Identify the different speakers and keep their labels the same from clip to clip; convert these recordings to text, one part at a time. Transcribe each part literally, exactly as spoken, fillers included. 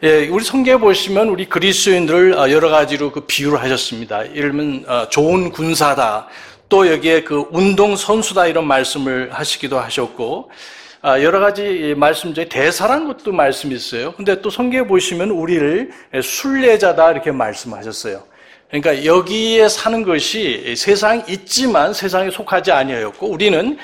Speaker 1: 예, 우리 성경에 보시면 우리 그리스도인들을 여러 가지로 그 비유를 하셨습니다. 예를 들면 좋은 군사다, 또 여기에 그 운동 선수다 이런 말씀을 하시기도 하셨고, 여러 가지 말씀 중에 대사라는 것도 말씀이 있어요. 근데 또 성경에 보시면 우리를 순례자다 이렇게 말씀하셨어요. 그러니까 여기에 사는 것이 세상에 있지만 세상에 속하지 아니하였고, 우리는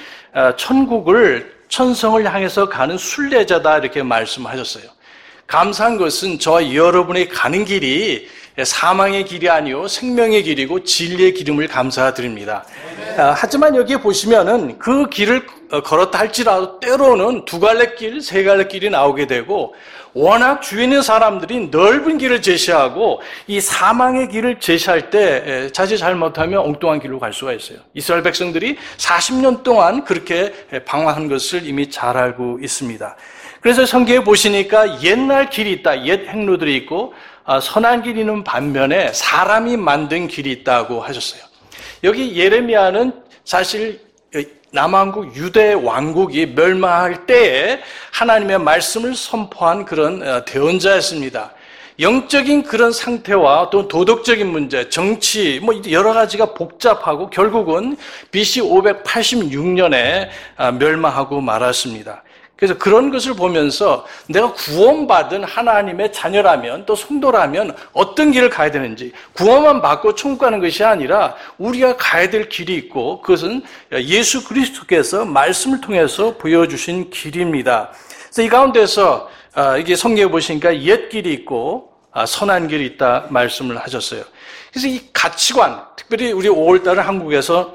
Speaker 1: 천국을, 천성을 향해서 가는 순례자다 이렇게 말씀하셨어요. 감사한 것은 저와 여러분이 가는 길이 사망의 길이 아니요 생명의 길이고 진리의 기름을 감사드립니다. 아, 하지만 여기에 보시면은 그 길을 걸었다 할지라도 때로는 두 갈래 길, 세 갈래 길이 나오게 되고, 워낙 주위에 있는 사람들이 넓은 길을 제시하고 이 사망의 길을 제시할 때 자칫 잘못하면 엉뚱한 길로 갈 수가 있어요. 이스라엘 백성들이 사십 년 동안 그렇게 방황한 것을 이미 잘 알고 있습니다. 그래서 성경에 보시니까 옛날 길이 있다, 옛 행로들이 있고 선한 길이 있는 반면에 사람이 만든 길이 있다고 하셨어요. 여기 예레미야는 사실 남왕국 유대 왕국이 멸망할 때에 하나님의 말씀을 선포한 그런 대언자였습니다. 영적인 그런 상태와 또 도덕적인 문제, 정치, 뭐 여러 가지가 복잡하고 결국은 비씨 오백팔십육 년에 멸망하고 말았습니다. 그래서 그런 것을 보면서 내가 구원받은 하나님의 자녀라면, 또 성도라면 어떤 길을 가야 되는지, 구원만 받고 천국 가는 것이 아니라 우리가 가야 될 길이 있고, 그것은 예수 그리스도께서 말씀을 통해서 보여주신 길입니다. 그래서 이 가운데서 이게 성경에 보시니까 옛 길이 있고 선한 길이 있다 말씀을 하셨어요. 그래서 이 가치관, 특별히 우리 오월 달은 한국에서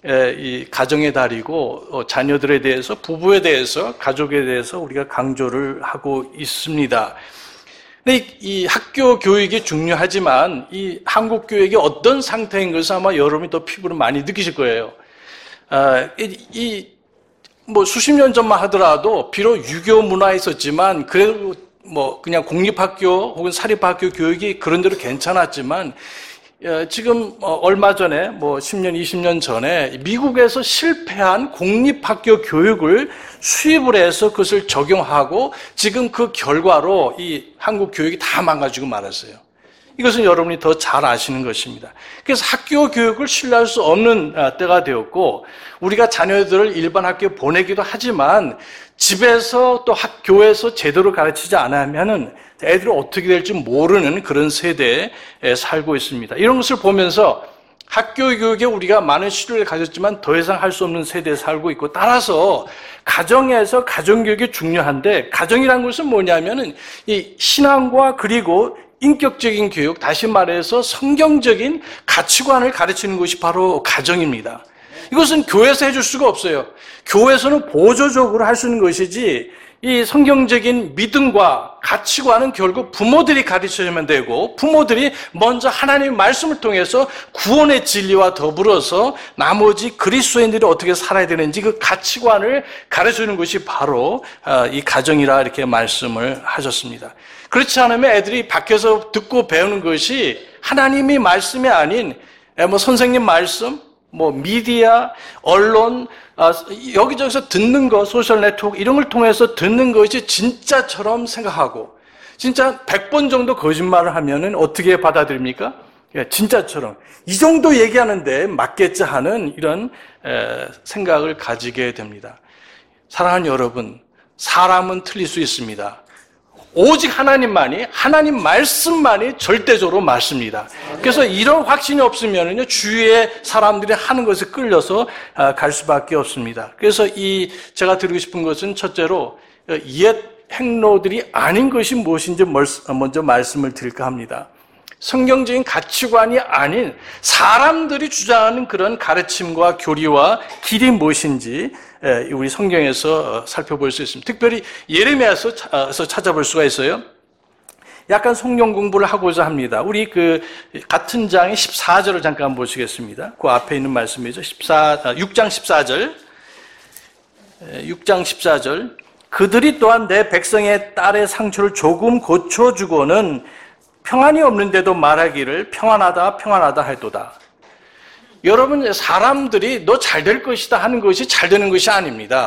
Speaker 1: 이 가정의 달이고 자녀들에 대해서, 부부에 대해서, 가족에 대해서 우리가 강조를 하고 있습니다. 근데 이 학교 교육이 중요하지만 이 한국 교육이 어떤 상태인 것을 아마 여러분이 더 피부로 많이 느끼실 거예요. 이, 이 뭐 수십 년 전만 하더라도 비록 유교 문화에 있었지만 그래도 뭐 그냥 공립학교 혹은 사립학교 교육이 그런 대로 괜찮았지만, 지금 얼마 전에 뭐 십 년, 이십 년 전에 미국에서 실패한 공립학교 교육을 수입을 해서 그것을 적용하고 지금 그 결과로 이 한국 교육이 다 망가지고 말았어요. 이것은 여러분이 더 잘 아시는 것입니다. 그래서 학교 교육을 신뢰할 수 없는 때가 되었고, 우리가 자녀들을 일반 학교에 보내기도 하지만 집에서 또 학교에서 제대로 가르치지 않으면은 애들이 어떻게 될지 모르는 그런 세대에 살고 있습니다. 이런 것을 보면서 학교 교육에 우리가 많은 신뢰를 가졌지만 더 이상 할 수 없는 세대에 살고 있고, 따라서 가정에서 가정교육이 중요한데, 가정이란 것은 뭐냐면은 이 신앙과 그리고 인격적인 교육, 다시 말해서 성경적인 가치관을 가르치는 것이 바로 가정입니다. 이것은 교회에서 해줄 수가 없어요. 교회에서는 보조적으로 할 수 있는 것이지, 이 성경적인 믿음과 가치관은 결국 부모들이 가르쳐주면 되고, 부모들이 먼저 하나님의 말씀을 통해서 구원의 진리와 더불어서 나머지 그리스도인들이 어떻게 살아야 되는지 그 가치관을 가르쳐주는 것이 바로 이 가정이라 이렇게 말씀을 하셨습니다. 그렇지 않으면 애들이 밖에서 듣고 배우는 것이 하나님이 말씀이 아닌 뭐 선생님 말씀, 뭐 미디어, 언론, 여기저기서 듣는 거, 소셜 네트워크 이런 걸 통해서 듣는 것이 진짜처럼 생각하고, 진짜 백 번 정도 거짓말을 하면은 어떻게 받아들입니까? 진짜처럼. 이 정도 얘기하는데 맞겠지 하는 이런 생각을 가지게 됩니다. 사랑하는 여러분, 사람은 틀릴 수 있습니다. 오직 하나님만이, 하나님 말씀만이 절대적으로 맞습니다. 그래서 이런 확신이 없으면요, 주위의 사람들이 하는 것에 끌려서 갈 수밖에 없습니다. 그래서 이, 제가 드리고 싶은 것은 첫째로, 옛 행로들이 아닌 것이 무엇인지 먼저 말씀을 드릴까 합니다. 성경적인 가치관이 아닌 사람들이 주장하는 그런 가르침과 교리와 길이 무엇인지 우리 성경에서 살펴볼 수 있습니다. 특별히 예레미야에서 찾아볼 수가 있어요. 약간 성경 공부를 하고자 합니다. 우리 그 같은 장의 십사 절을 잠깐 보시겠습니다. 그 앞에 있는 말씀이죠. 십사, 육 장 십사 절. 육 장 십사 절. 그들이 또한 내 백성의 딸의 상처를 조금 고쳐주고는 평안이 없는데도 말하기를 평안하다 평안하다 할도다. 여러분, 사람들이 너 잘 될 것이다 하는 것이 잘 되는 것이 아닙니다.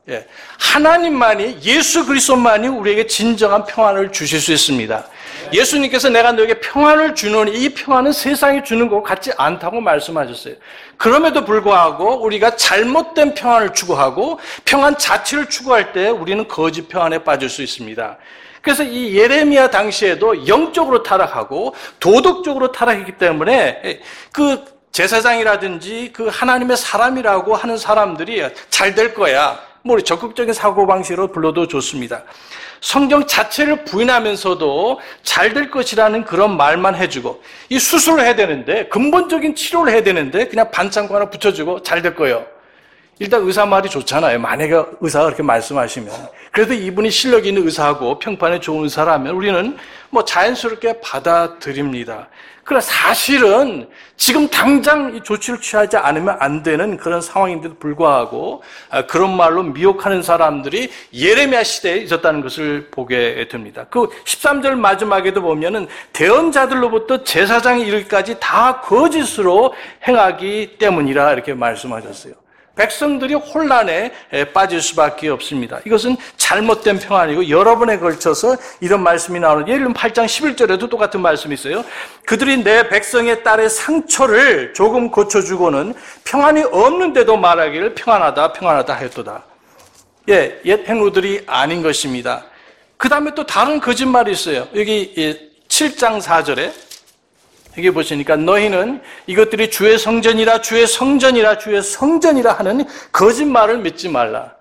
Speaker 1: 예, 하나님만이, 예수 그리스도만이 우리에게 진정한 평안을 주실 수 있습니다. 예수님께서 내가 너에게 평안을 주노니 이 평안은 세상이 주는 것 같지 않다고 말씀하셨어요. 그럼에도 불구하고 우리가 잘못된 평안을 추구하고 평안 자체를 추구할 때 우리는 거짓 평안에 빠질 수 있습니다. 그래서 이 예레미야 당시에도 영적으로 타락하고 도덕적으로 타락했기 때문에 그 제사장이라든지 그 하나님의 사람이라고 하는 사람들이 잘 될 거야, 뭐 적극적인 사고방식으로 불러도 좋습니다. 성경 자체를 부인하면서도 잘 될 것이라는 그런 말만 해주고, 이 수술을 해야 되는데, 근본적인 치료를 해야 되는데 그냥 반창고 하나 붙여주고 잘 될 거예요. 일단 의사 말이 좋잖아요. 만약에 의사가 그렇게 말씀하시면. 그래도 이분이 실력 있는 의사하고 평판에 좋은 의사라면 우리는 뭐 자연스럽게 받아들입니다. 그러나 사실은 지금 당장 이 조치를 취하지 않으면 안 되는 그런 상황인데도 불구하고 그런 말로 미혹하는 사람들이 예레미야 시대에 있었다는 것을 보게 됩니다. 그 십삼 절 마지막에도 보면은 대언자들로부터 제사장이 이르기까지 다 거짓으로 행하기 때문이라 이렇게 말씀하셨어요. 백성들이 혼란에 빠질 수밖에 없습니다. 이것은 잘못된 평안이고 여러 번에 걸쳐서 이런 말씀이 나오는데, 예를 들면 팔 장 십일 절에도 똑같은 말씀이 있어요. 그들이 내 백성의 딸의 상처를 조금 고쳐주고는 평안이 없는데도 말하기를 평안하다 평안하다 하였도다. 예, 옛 행로들이 아닌 것입니다. 그 다음에 또 다른 거짓말이 있어요. 여기 칠 장 사 절에 여기 보시니까 너희는 이것들이 주의 성전이라 주의 성전이라 주의 성전이라 하는 거짓말을 믿지 말라.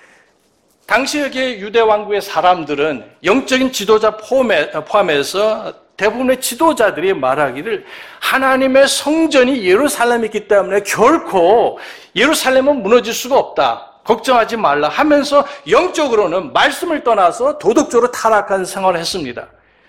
Speaker 1: 당시 여기 유대 왕국의 사람들은 영적인 지도자 포함해, 포함해서 대부분의 지도자들이 말하기를 하나님의 성전이 예루살렘에 있기 때문에 결코 예루살렘은 무너질 수가 없다, 걱정하지 말라 하면서 영적으로는 말씀을 떠나서 도덕적으로 타락한 생활을 했습니다.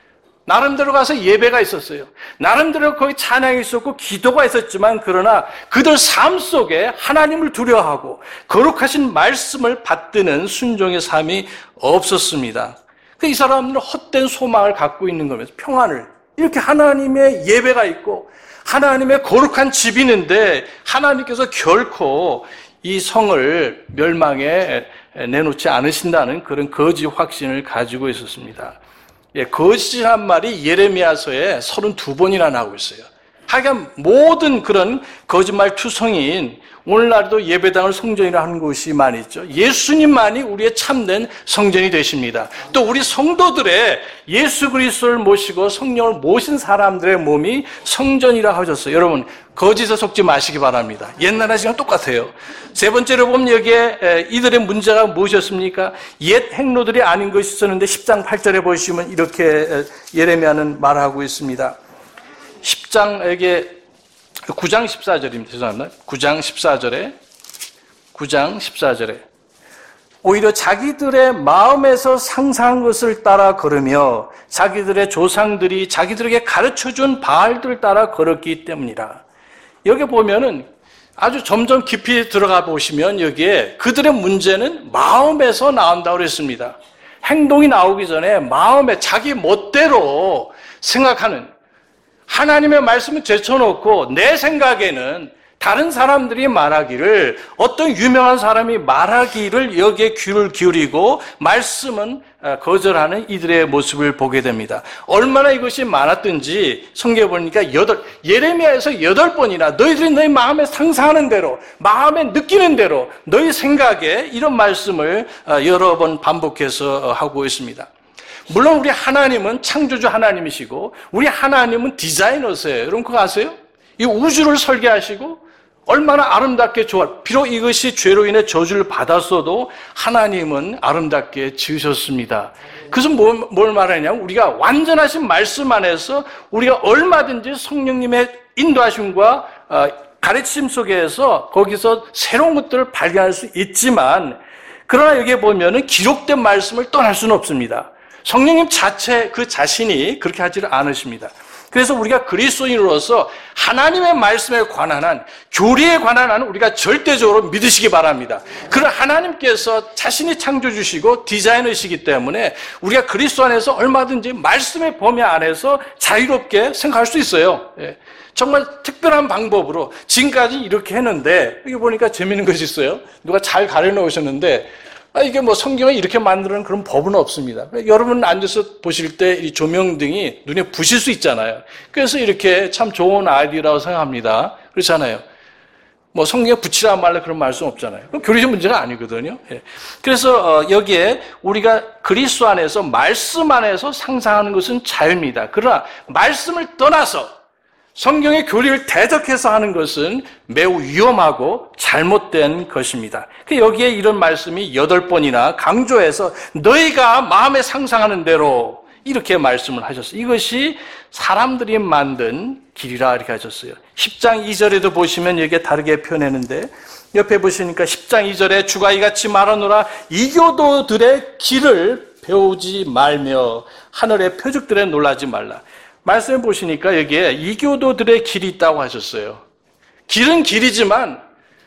Speaker 1: 나름대로 가서 예배가 있었어요. 나름대로 거기 찬양이 있었고 기도가 있었지만, 그러나 그들 삶 속에 하나님을 두려워하고 거룩하신 말씀을 받드는 순종의 삶이 없었습니다. 이 사람들은 헛된 소망을 갖고 있는 거면서 평안을, 이렇게 하나님의 예배가 있고 하나님의 거룩한 집이 있는데 하나님께서 결코 이 성을 멸망에 내놓지 않으신다는 그런 거짓 확신을 가지고 있었습니다. 예, 거짓이란 말이 예레미야서에 서른두 번이나 나오고 있어요. 하여간 모든 그런 거짓말 투성이인, 오늘날도 예배당을 성전이라 하는 곳이 많이 있죠. 예수님만이 우리의 참된 성전이 되십니다. 또 우리 성도들의 예수 그리스도를 모시고 성령을 모신 사람들의 몸이 성전이라 하셨어요. 여러분, 거짓에 속지 마시기 바랍니다. 옛날 하시랑 똑같아요. 세 번째로 보면 여기에 이들의 문제가 무엇이었습니까? 옛 행로들이 아닌 것이 있었는데 십 장 팔 절에 보시면 이렇게 예레미야는 말하고 있습니다. 십 장, 여기에 구 장 십사 절입니다. 죄송합니다. 구 장 십사 절에, 구 장 십사 절에 오히려 자기들의 마음에서 상상한 것을 따라 걸으며 자기들의 조상들이 자기들에게 가르쳐준 바알들을 따라 걸었기 때문이라. 여기 보면은 아주 점점 깊이 들어가 보시면 여기에 그들의 문제는 마음에서 나온다고 그랬습니다. 행동이 나오기 전에 마음에 자기 멋대로 생각하는, 하나님의 말씀을 제쳐놓고 내 생각에는 다른 사람들이 말하기를, 어떤 유명한 사람이 말하기를 여기에 귀를 기울이고 말씀은 거절하는 이들의 모습을 보게 됩니다. 얼마나 이것이 많았든지 성경에 보니까 여덟, 예레미야에서 여덟 번이나 너희들이 너희 마음에 상상하는 대로, 마음에 느끼는 대로, 너희 생각에 이런 말씀을 여러 번 반복해서 하고 있습니다. 물론 우리 하나님은 창조주 하나님이시고 우리 하나님은 디자이너세요. 여러분 그거 아세요? 이 우주를 설계하시고 얼마나 아름답게 좋아. 비록 이것이 죄로 인해 저주를 받았어도 하나님은 아름답게 지으셨습니다. 그래서 뭘, 뭘 말하냐면 우리가 완전하신 말씀 안에서 우리가 얼마든지 성령님의 인도하심과 가르침 속에서 거기서 새로운 것들을 발견할 수 있지만, 그러나 여기에 보면은 기록된 말씀을 떠날 수는 없습니다. 성령님 자체 그 자신이 그렇게 하지를 않으십니다. 그래서 우리가 그리스도인으로서 하나님의 말씀에 관한 한, 교리에 관한 한 우리가 절대적으로 믿으시기 바랍니다. 그런 하나님께서 자신이 창조주시고 디자이너이시기 때문에 우리가 그리스도 안에서 얼마든지 말씀의 범위 안에서 자유롭게 생각할 수 있어요. 예. 정말 특별한 방법으로 지금까지 이렇게 했는데, 여기 보니까 재미있는 것이 있어요. 누가 잘 가려놓으셨는데 아, 이게 뭐 성경에 이렇게 만드는 그런 법은 없습니다. 여러분 앉아서 보실 때 이 조명등이 눈에 부실 수 있잖아요. 그래서 이렇게 참 좋은 아이디어라고 생각합니다. 그렇잖아요. 뭐 성경에 붙이라 말라 그런 말씀 없잖아요. 그럼 교리적 문제가 아니거든요. 예. 그래서 여기에 우리가 그리스도 안에서 말씀 안에서 상상하는 것은 자유입니다. 그러나 말씀을 떠나서 성경의 교리를 대적해서 하는 것은 매우 위험하고 잘못된 것입니다. 여기에 이런 말씀이 여덟 번이나 강조해서 너희가 마음에 상상하는 대로 이렇게 말씀을 하셨어요. 이것이 사람들이 만든 길이라 이렇게 하셨어요. 십 장 이 절에도 보시면 여기에 다르게 표현했는데 옆에 보시니까 십 장 이 절에 주가 이같이 말하노라 이교도들의 길을 배우지 말며 하늘의 표적들에 놀라지 말라. 말씀해 보시니까 여기에 이교도들의 길이 있다고 하셨어요. 길은 길이지만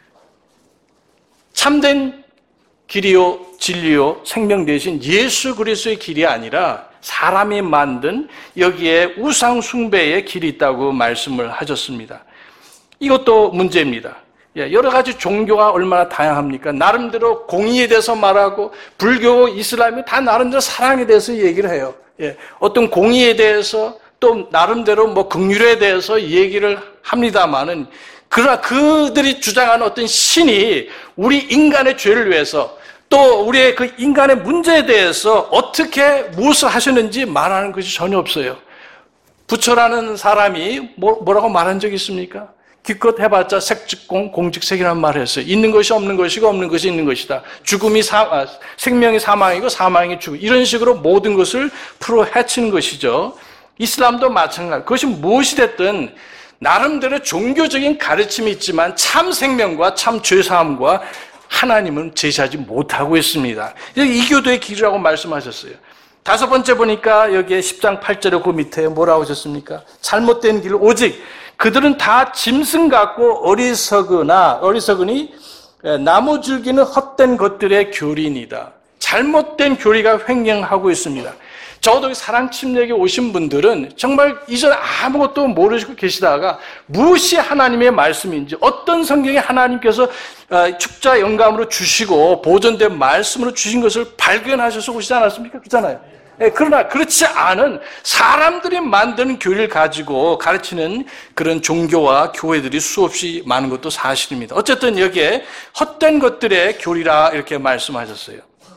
Speaker 1: 참된 길이요 진리요 생명 대신 예수 그리스도의 길이 아니라 사람이 만든 여기에 우상 숭배의 길이 있다고 말씀을 하셨습니다. 이것도 문제입니다. 여러 가지 종교가 얼마나 다양합니까? 나름대로 공의에 대해서 말하고 불교, 이슬람이 다 나름대로 사랑에 대해서 얘기를 해요. 어떤 공의에 대해서 또 나름대로 뭐 긍휼에 대해서 얘기를 합니다만은 그러나 그들이 주장하는 어떤 신이 우리 인간의 죄를 위해서 또 우리의 그 인간의 문제에 대해서 어떻게 무엇을 하셨는지 말하는 것이 전혀 없어요. 부처라는 사람이 뭐, 뭐라고 말한 적이 있습니까? 기껏 해봤자 색즉공, 공즉색이라는 말을 했어요. 있는 것이 없는 것이고 없는 것이 있는 것이다. 죽음이 사, 아, 생명이 사망이고 사망이 죽음. 이런 식으로 모든 것을 풀어 헤치는 것이죠. 이슬람도 마찬가지. 그것이 무엇이 됐든 나름대로 종교적인 가르침이 있지만 참 생명과 참 죄사함과 하나님은 제시하지 못하고 있습니다. 이교도의 길이라고 말씀하셨어요. 다섯 번째 보니까 여기에 십 장 팔 절에 그 밑에 뭐라고 하셨습니까? 잘못된 길 오직 그들은 다 짐승 같고 어리석으나 어리석으니 나무 줄기는 헛된 것들의 교리이다. 잘못된 교리가 횡행하고 있습니다. 적어도 사랑 침례에 오신 분들은 정말 이전 아무것도 모르시고 계시다가 무엇이 하나님의 말씀인지 어떤 성경에 하나님께서 축자 영감으로 주시고 보존된 말씀으로 주신 것을 발견하셔서 오시지 않았습니까? 그렇잖아요. 그러나 그렇지 않은 사람들이 만드는 교리를 가지고 가르치는 그런 종교와 교회들이 수없이 많은 것도 사실입니다. 어쨌든 여기에 헛된 것들의 교리라 이렇게 말씀하셨어요.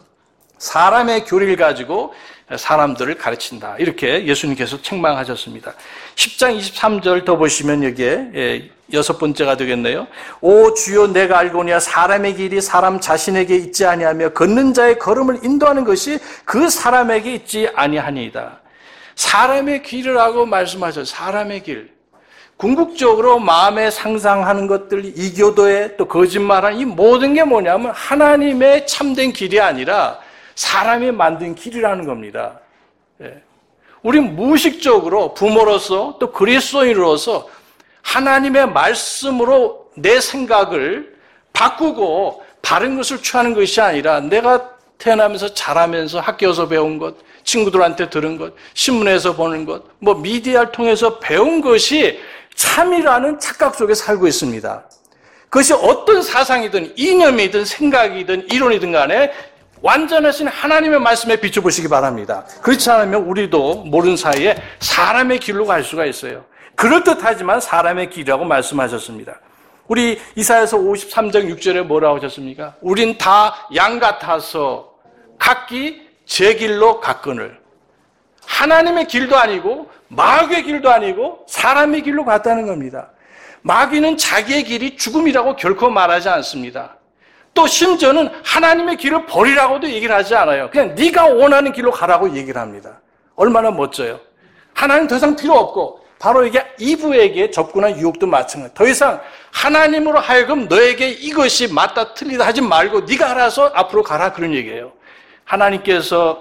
Speaker 1: 사람의 교리를 가지고 사람들을 가르친다. 이렇게 예수님께서 책망하셨습니다. 십 장 이십삼 절 더 보시면 여기에 여섯 번째가 되겠네요. 오 주여 내가 알고니와 사람의 길이 사람 자신에게 있지 아니하며 걷는 자의 걸음을 인도하는 것이 그 사람에게 있지 아니하니이다. 사람의 길을 하고 말씀하셨어요. 사람의 길. 궁극적으로 마음에 상상하는 것들, 이교도에 또 거짓말하는 이 모든 게 뭐냐면 하나님의 참된 길이 아니라 사람이 만든 길이라는 겁니다. 예. 우린 무의식적으로 부모로서 또 그리스도인으로서 하나님의 말씀으로 내 생각을 바꾸고 바른 것을 취하는 것이 아니라 내가 태어나면서 자라면서 학교에서 배운 것, 친구들한테 들은 것, 신문에서 보는 것, 뭐 미디어를 통해서 배운 것이 참이라는 착각 속에 살고 있습니다. 그것이 어떤 사상이든 이념이든 생각이든 이론이든 간에 완전하신 하나님의 말씀에 비춰보시기 바랍니다. 그렇지 않으면 우리도 모르는 사이에 사람의 길로 갈 수가 있어요. 그럴듯하지만 사람의 길이라고 말씀하셨습니다. 우리 이사야서 오십삼 장 육 절에 뭐라고 하셨습니까? 우린 다 양 같아서 각기 제 길로 갔거늘. 하나님의 길도 아니고 마귀의 길도 아니고 사람의 길로 갔다는 겁니다. 마귀는 자기의 길이 죽음이라고 결코 말하지 않습니다. 또 심지어는 하나님의 길을 버리라고도 얘기를 하지 않아요. 그냥 네가 원하는 길로 가라고 얘기를 합니다. 얼마나 멋져요. 하나님 더 이상 필요 없고 바로 이게 이브에게 접근한 유혹도 마찬가지. 더 이상 하나님으로 하여금 너에게 이것이 맞다 틀리다 하지 말고 네가 알아서 앞으로 가라 그런 얘기예요. 하나님께서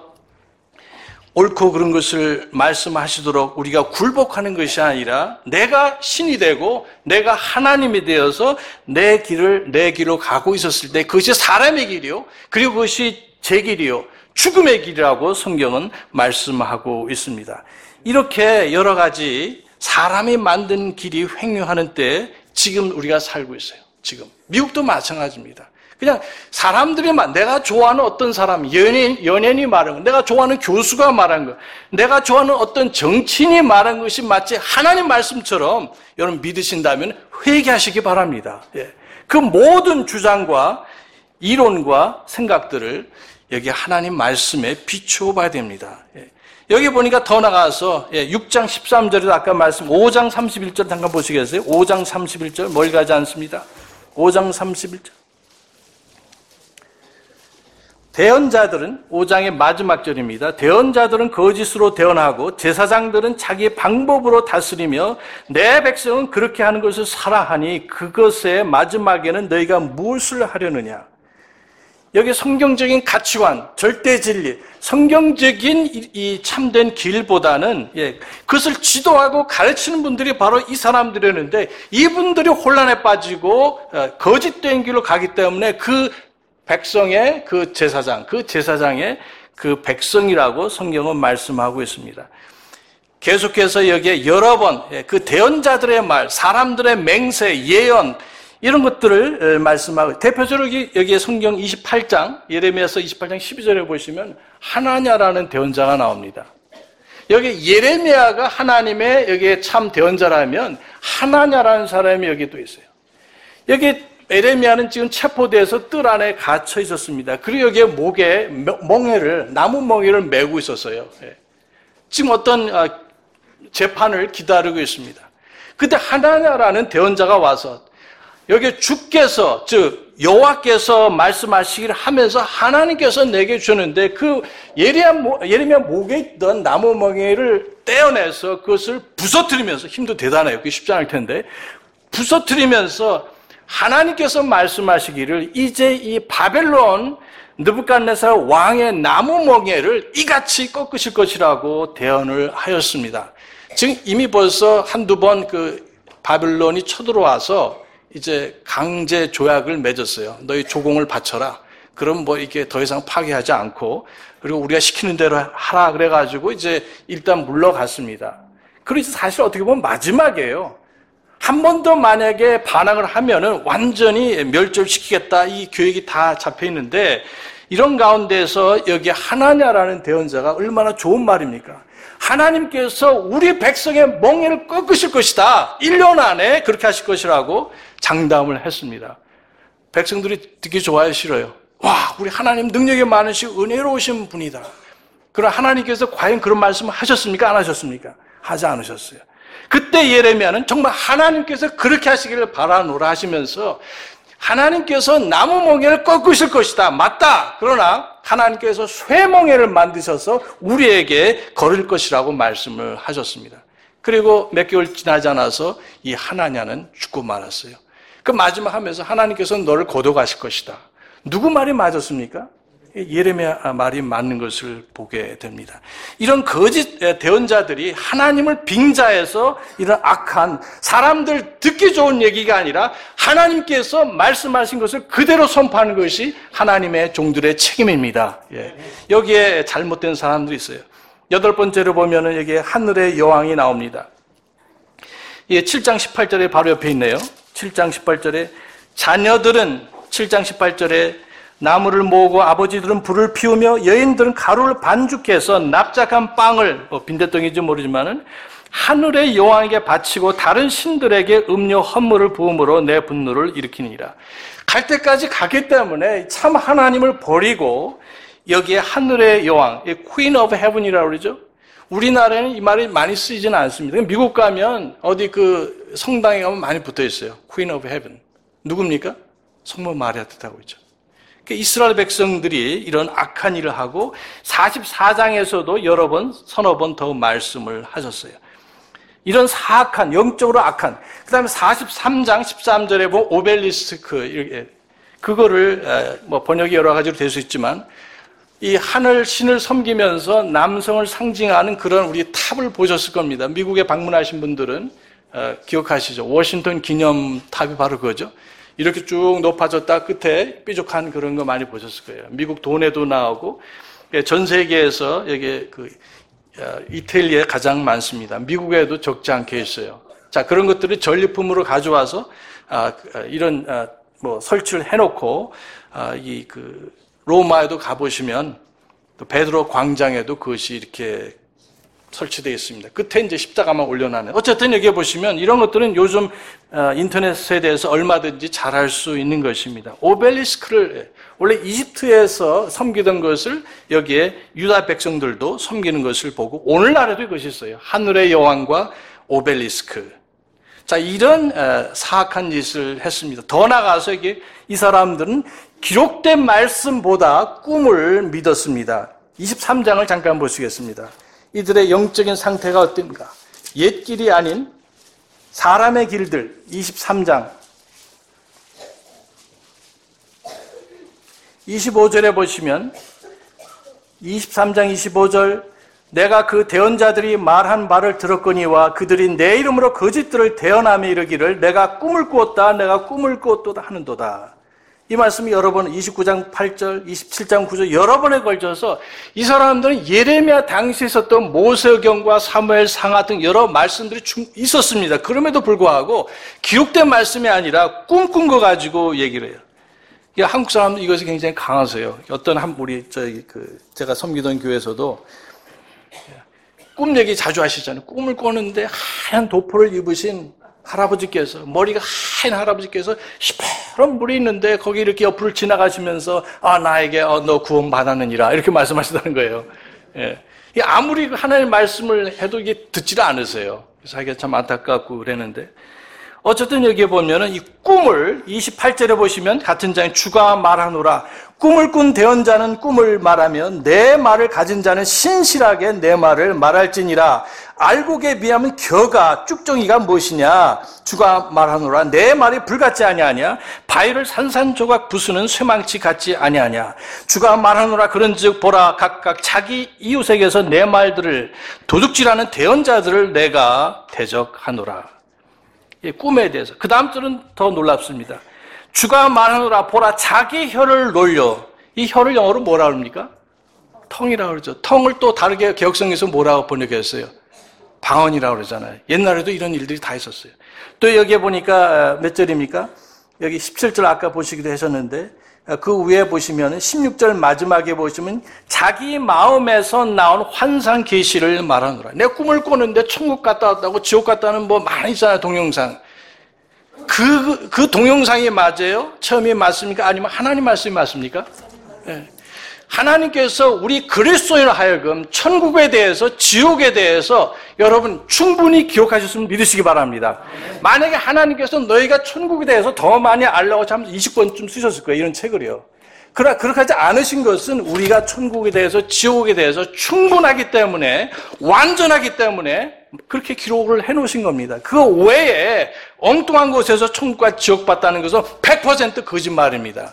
Speaker 1: 옳고 그런 것을 말씀하시도록 우리가 굴복하는 것이 아니라 내가 신이 되고 내가 하나님이 되어서 내 길을 내 길로 가고 있었을 때 그것이 사람의 길이요. 그리고 그것이 제 길이요. 죽음의 길이라고 성경은 말씀하고 있습니다. 이렇게 여러 가지 사람이 만든 길이 횡행하는 때 지금 우리가 살고 있어요. 지금. 미국도 마찬가지입니다. 그냥 사람들이 말, 내가 좋아하는 어떤 사람, 연예인, 연예인이 말한 거, 내가 좋아하는 교수가 말한 거, 내가 좋아하는 어떤 정치인이 말한 것이 마치 하나님 말씀처럼 여러분 믿으신다면 회개하시기 바랍니다. 예. 그 모든 주장과 이론과 생각들을 여기 하나님 말씀에 비추어 봐야 됩니다. 예. 여기 보니까 더 나가서 육 장 십삼 절에도 아까 말씀 오 장 삼십일 절 잠깐 보시겠어요? 오 장 삼십일 절 멀리 가지 않습니다. 오 장 삼십일 절. 대언자들은 오 장의 마지막 절입니다. 대언자들은 거짓으로 대언하고 제사장들은 자기 방법으로 다스리며 내 백성은 그렇게 하는 것을 사랑하니 그것의 마지막에는 너희가 무엇을 하려느냐. 여기 성경적인 가치관, 절대 진리, 성경적인 이 참된 길보다는 예, 그것을 지도하고 가르치는 분들이 바로 이 사람들이었는데 이분들이 혼란에 빠지고 거짓된 길로 가기 때문에 그 백성의 그 제사장, 그 제사장의 그 백성이라고 성경은 말씀하고 있습니다. 계속해서 여기에 여러 번 그 대언자들의 말, 사람들의 맹세, 예언 이런 것들을 말씀하고 대표적으로 여기에 성경 이십팔 장 예레미야서 이십팔 장 십이 절에 보시면 하나냐라는 대언자가 나옵니다. 여기 예레미야가 하나님의 여기에 참 대언자라면 하나냐라는 사람이 여기 또 있어요. 여기 예레미야는 지금 체포돼서 뜰 안에 갇혀 있었습니다. 그리고 여기에 목에 멍에를 나무 멍에를 메고 있었어요. 지금 어떤 재판을 기다리고 있습니다. 그때 하나냐라는 대언자가 와서 여기 주께서 즉 여호와께서 말씀하시기를 하면서 하나님께서 내게 주셨는데 그 예레미야 목에 있던 나무 멍에를 떼어내서 그것을 부서뜨리면서 힘도 대단해요. 그게 쉽지 않을 텐데 부서뜨리면서 하나님께서 말씀하시기를 이제 이 바벨론 느부갓네살 왕의 나무 멍에를 이같이 꺾으실 것이라고 대언을 하였습니다. 지금 이미 벌써 한두 번 그 바벨론이 쳐들어와서 이제 강제 조약을 맺었어요. 너희 조공을 바쳐라. 그럼 뭐 이게 더 이상 파괴하지 않고 그리고 우리가 시키는 대로 하라 그래가지고 이제 일단 물러갔습니다. 그래서 사실 어떻게 보면 마지막이에요. 한 번 더 만약에 반항을 하면은 완전히 멸절시키겠다 이 계획이 다 잡혀 있는데 이런 가운데서 여기 하나냐라는 대언자가 얼마나 좋은 말입니까? 하나님께서 우리 백성의 멍에를 꺾으실 것이다. 일 년 안에 그렇게 하실 것이라고 장담을 했습니다. 백성들이 듣기 좋아요, 싫어요? 와, 우리 하나님 능력이 많으시고 은혜로우신 분이다. 그럼 하나님께서 과연 그런 말씀을 하셨습니까? 안 하셨습니까? 하지 않으셨어요. 그때 예레미야는 정말 하나님께서 그렇게 하시기를 바라노라 하시면서 하나님께서 나무 멍에를 꺾으실 것이다. 맞다. 그러나 하나님께서 쇠멍에를 만드셔서 우리에게 걸을 것이라고 말씀을 하셨습니다. 그리고 몇 개월 지나지 않아서 이 하나냐는 죽고 말았어요. 그 마지막 하면서 하나님께서 너를 거둬가실 것이다. 누구 말이 맞았습니까? 예레미야 말이 맞는 것을 보게 됩니다. 이런 거짓 대언자들이 하나님을 빙자해서 이런 악한 사람들 듣기 좋은 얘기가 아니라 하나님께서 말씀하신 것을 그대로 선포하는 것이 하나님의 종들의 책임입니다. 예. 여기에 잘못된 사람들이 있어요. 여덟 번째로 보면은 여기에 하늘의 여왕이 나옵니다. 예, 칠 장 십팔 절에 바로 옆에 있네요. 칠 장 십팔 절에 자녀들은 칠 장 십팔 절에 나무를 모으고 아버지들은 불을 피우며 여인들은 가루를 반죽해서 납작한 빵을 뭐 빈대떡인지 모르지만은 하늘의 여왕에게 바치고 다른 신들에게 음료 헌물을 부음으로 내 분노를 일으키니라. 갈 때까지 가기 때문에 참 하나님을 버리고 여기에 하늘의 여왕, Queen of Heaven이라고 그러죠. 우리나라에는 이 말이 많이 쓰이지는 않습니다. 미국 가면 어디 그 성당에 가면 많이 붙어 있어요. Queen of Heaven. 누굽니까? 성모 마리아 뜻하고 있죠. 이스라엘 백성들이 이런 악한 일을 하고 사십사 장에서도 여러 번, 서너 번 더 말씀을 하셨어요. 이런 사악한, 영적으로 악한, 그 다음에 사십삼 장 십삼 절에 보면 오벨리스크, 그거를 뭐 번역이 여러 가지로 될 수 있지만 이 하늘 신을 섬기면서 남성을 상징하는 그런 우리 탑을 보셨을 겁니다. 미국에 방문하신 분들은 기억하시죠? 워싱턴 기념탑이 바로 그거죠. 이렇게 쭉 높아졌다 끝에 뾰족한 그런 거 많이 보셨을 거예요. 미국 돈에도 나오고 전 세계에서 여기 그 이태리에 가장 많습니다. 미국에도 적지 않게 있어요. 자, 그런 것들을 전리품으로 가져와서 이런 뭐 설치를 해놓고 아, 이 그 로마에도 가보시면 또 베드로 광장에도 그것이 이렇게 설치되어 있습니다. 끝에 이제 십자가만 올려놔요. 어쨌든 여기 보시면 이런 것들은 요즘 인터넷에 대해서 얼마든지 잘할 수 있는 것입니다. 오벨리스크를 원래 이집트에서 섬기던 것을 여기에 유다 백성들도 섬기는 것을 보고 오늘날에도 이것이 있어요. 하늘의 여왕과 오벨리스크. 자, 이런 사악한 짓을 했습니다. 더 나아가서 이게 이 사람들은 기록된 말씀보다 꿈을 믿었습니다. 이십삼 장을 잠깐 보시겠습니다. 이들의 영적인 상태가 어떤가? 옛 길이 아닌 사람의 길들, 이십삼 장. 이십오 절에 보시면, 이십삼 장 이십오 절, 내가 그 대언자들이 말한 말을 들었거니와 그들이 내 이름으로 거짓들을 대언하며 이르기를 내가 꿈을 꾸었다, 내가 꿈을 꾸었도다 하는도다. 이 말씀이 여러 번 이십구 장 팔 절, 이십칠 장 구 절 여러 번에 걸쳐서 이 사람들은 예레미야 당시에 있었던 모세경과 사무엘 상하 등 여러 말씀들이 있었습니다. 그럼에도 불구하고 기록된 말씀이 아니라 꿈꾼 거 가지고 얘기를 해요. 한국 사람들 이것이 굉장히 강하세요. 어떤 한 우리 저기 그 제가 섬기던 교회에서도 꿈 얘기 자주 하시잖아요. 꿈을 꾸는데 하얀 도포를 입으신 할아버지께서, 머리가 하얀 할아버지께서 시퍼런 물이 있는데 거기 이렇게 옆을 지나가시면서 아 나에게 어, 너 구원 받았느니라 이렇게 말씀하시다는 거예요. 예. 아무리 하나님의 말씀을 해도 이게 듣지를 않으세요. 그래서 하기가 참 안타깝고 그랬는데 어쨌든 여기에 보면은 이 꿈을 이십팔 절에 보시면 같은 장에 주가 말하노라. 꿈을 꾼 대언자는 꿈을 말하면 내 말을 가진 자는 신실하게 내 말을 말할지니라. 알곡에 비하면 겨가 쭉정이가 무엇이냐? 주가 말하노라. 내 말이 불같지 아니하냐? 바위를 산산조각 부수는 쇠망치 같지 아니하냐? 주가 말하노라. 그런즉 보라 각각 자기 이웃에게서 내 말들을 도둑질하는 대언자들을 내가 대적하노라. 꿈에 대해서. 그 다음 절은 더 놀랍습니다. 주가 말하노라. 보라 자기 혀를 놀려. 이 혀를 영어로 뭐라 그럽니까? 텅이라고 그러죠. 텅을 또 다르게 개혁성에서 뭐라고 번역했어요? 방언이라고 그러잖아요. 옛날에도 이런 일들이 다 있었어요. 또 여기에 보니까 몇 절입니까? 여기 십칠 절 아까 보시기도 하셨는데 그 위에 보시면 십육 절 마지막에 보시면 자기 마음에서 나온 환상 계시를 말하노라. 내 꿈을 꾸는데 천국 갔다 왔다고 지옥 갔다는 뭐 많이 있잖아요. 동영상. 그, 그 동영상이 맞아요? 처음이 맞습니까? 아니면 하나님 말씀이 맞습니까? 네. 하나님께서 우리 그리스도인으로 하여금 천국에 대해서 지옥에 대해서 여러분 충분히 기억하셨으면 믿으시기 바랍니다. 만약에 하나님께서 너희가 천국에 대해서 더 많이 알려고 하면 이십 권쯤 쓰셨을 거예요. 이런 책을요. 그러나 그렇게 하지 않으신 것은 우리가 천국에 대해서 지옥에 대해서 충분하기 때문에 완전하기 때문에 그렇게 기록을 해놓으신 겁니다. 그 외에 엉뚱한 곳에서 천국과 지옥 봤다는 것은 백 퍼센트 거짓말입니다.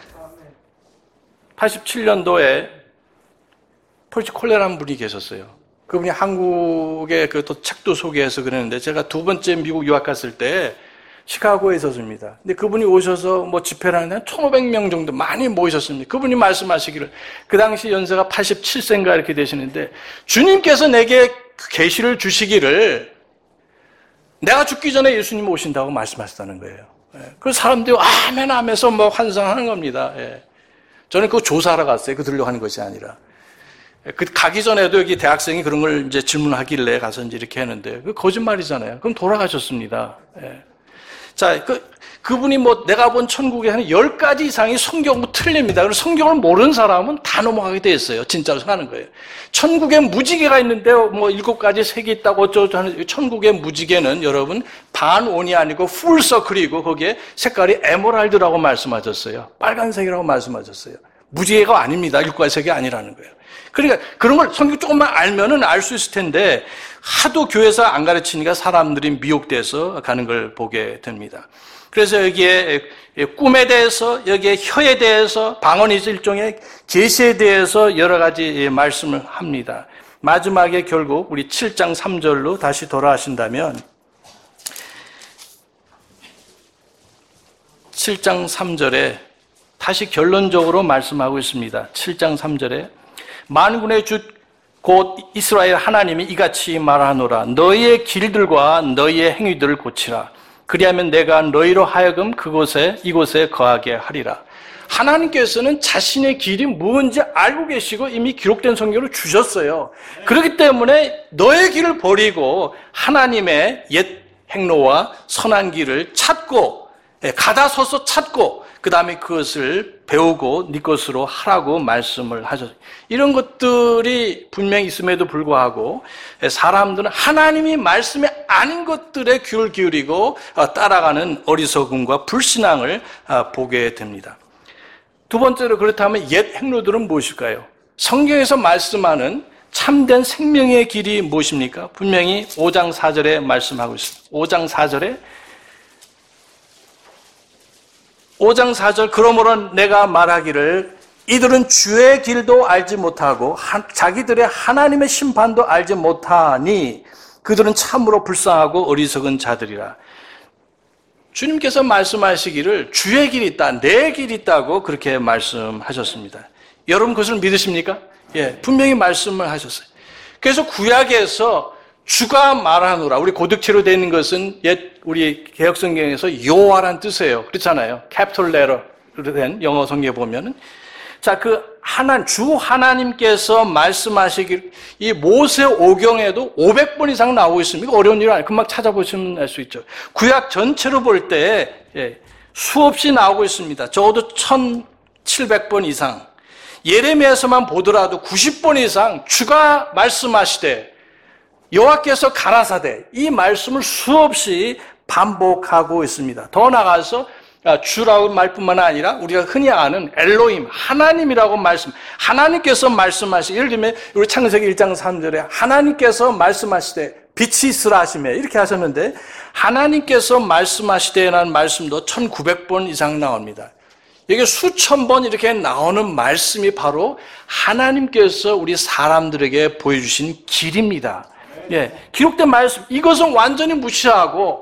Speaker 1: 팔십칠 년도에 폴치 콜레라는 분이 계셨어요. 그분이 한국의 그 또 책도 소개해서 그랬는데 제가 두 번째 미국 유학 갔을 때 시카고에 있었습니다. 근데 그분이 오셔서 뭐 집회를 하는데 한 천오백 명 정도 많이 모이셨습니다. 그분이 말씀하시기를 그 당시 연세가 팔십칠 세인가 이렇게 되시는데 주님께서 내게 계시를 주시기를 내가 죽기 전에 예수님 오신다고 말씀하셨다는 거예요. 그래서 사람들이 아멘 하면서 뭐 환상하는 겁니다. 예. 저는 그거 조사하러 갔어요. 그 들려고 하는 것이 아니라. 그 가기 전에도 여기 대학생이 그런 걸 이제 질문하길래 가서 이제 이렇게 했는데, 그 거짓말이잖아요. 그럼 돌아가셨습니다. 예. 자, 그, 그분이 뭐 내가 본 천국에 한 열 가지 이상이 성경과 틀립니다. 그래서 성경을 모르는 사람은 다 넘어가게 돼 있어요. 진짜로 생각하는 거예요. 천국에 무지개가 있는데 뭐 일곱 가지 색이 있다고 어쩌고 하는 천국의 무지개는 여러분 반온이 아니고 풀서클이고 거기에 색깔이 에메랄드라고 말씀하셨어요. 빨간색이라고 말씀하셨어요. 무지개가 아닙니다. 일곱 가지 색이 아니라는 거예요. 그러니까 그런 걸 성경 조금만 알면은 알 수 있을 텐데 하도 교회에서 안 가르치니까 사람들이 미혹돼서 가는 걸 보게 됩니다. 그래서 여기에 꿈에 대해서, 여기에 혀에 대해서, 방언이 일종의 계시에 대해서 여러 가지 말씀을 합니다. 마지막에 결국 우리 칠 장 삼 절로 다시 돌아가신다면 칠 장 삼 절에 다시 결론적으로 말씀하고 있습니다. 칠 장 삼 절에 만군의 주 곧 이스라엘 하나님이 이같이 말하노라. 너희의 길들과 너희의 행위들을 고치라. 그리하면 내가 너희로 하여금 그곳에 이곳에 거하게 하리라. 하나님께서는 자신의 길이 무엇인지 알고 계시고 이미 기록된 성경을 주셨어요. 그렇기 때문에 너의 길을 버리고 하나님의 옛 행로와 선한 길을 찾고 가다서서 찾고 그 다음에 그것을 배우고 네 것으로 하라고 말씀을 하셨어요. 이런 것들이 분명히 있음에도 불구하고 사람들은 하나님이 말씀이 아닌 것들에 귀를 기울이고 따라가는 어리석음과 불신앙을 보게 됩니다. 두 번째로 그렇다면 옛 행로들은 무엇일까요? 성경에서 말씀하는 참된 생명의 길이 무엇입니까? 분명히 오 장 사 절에 말씀하고 있습니다. 오 장 사 절에 오 장 사 절 그러므로 내가 말하기를 이들은 주의 길도 알지 못하고 자기들의 하나님의 심판도 알지 못하니 그들은 참으로 불쌍하고 어리석은 자들이라. 주님께서 말씀하시기를 주의 길이 있다, 내 길이 있다고 그렇게 말씀하셨습니다. 여러분 그것을 믿으십니까? 예, 분명히 말씀을 하셨어요. 그래서 구약에서 주가 말하노라. 우리 고득체로 되어 있는 것은 옛 우리 개혁성경에서 여호와란 뜻이에요. 그렇잖아요. 캐피털 레터로 된 영어 성경에 보면은 자, 그 하나 주 하나님께서 말씀하시길 이 모세 오경에도 오백 번 이상 나오고 있습니다. 어려운 일 아니에요. 금방 찾아보시면 알 수 있죠. 구약 전체로 볼 때 예, 수없이 나오고 있습니다. 적어도 천칠백 번 이상. 예레미야에서만 보더라도 구십 번 이상 주가 말씀하시되 여호와께서 가라사대 이 말씀을 수없이 반복하고 있습니다. 더 나아가서 주라고 말뿐만 아니라 우리가 흔히 아는 엘로힘 하나님이라고 말씀 하나님께서 말씀하시 예를 들면 우리 창세기 일 장 삼 절에 하나님께서 말씀하시되 빛이 있으라 하시매 이렇게 하셨는데 하나님께서 말씀하시되라는 말씀도 천구백 번 이상 나옵니다. 이게 수천 번 이렇게 나오는 말씀이 바로 하나님께서 우리 사람들에게 보여주신 길입니다. 예, 기록된 말씀 이것은 완전히 무시하고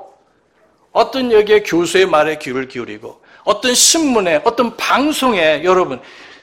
Speaker 1: 어떤 여기에 교수의 말에 귀를 기울이고 어떤 신문에 어떤 방송에 여러분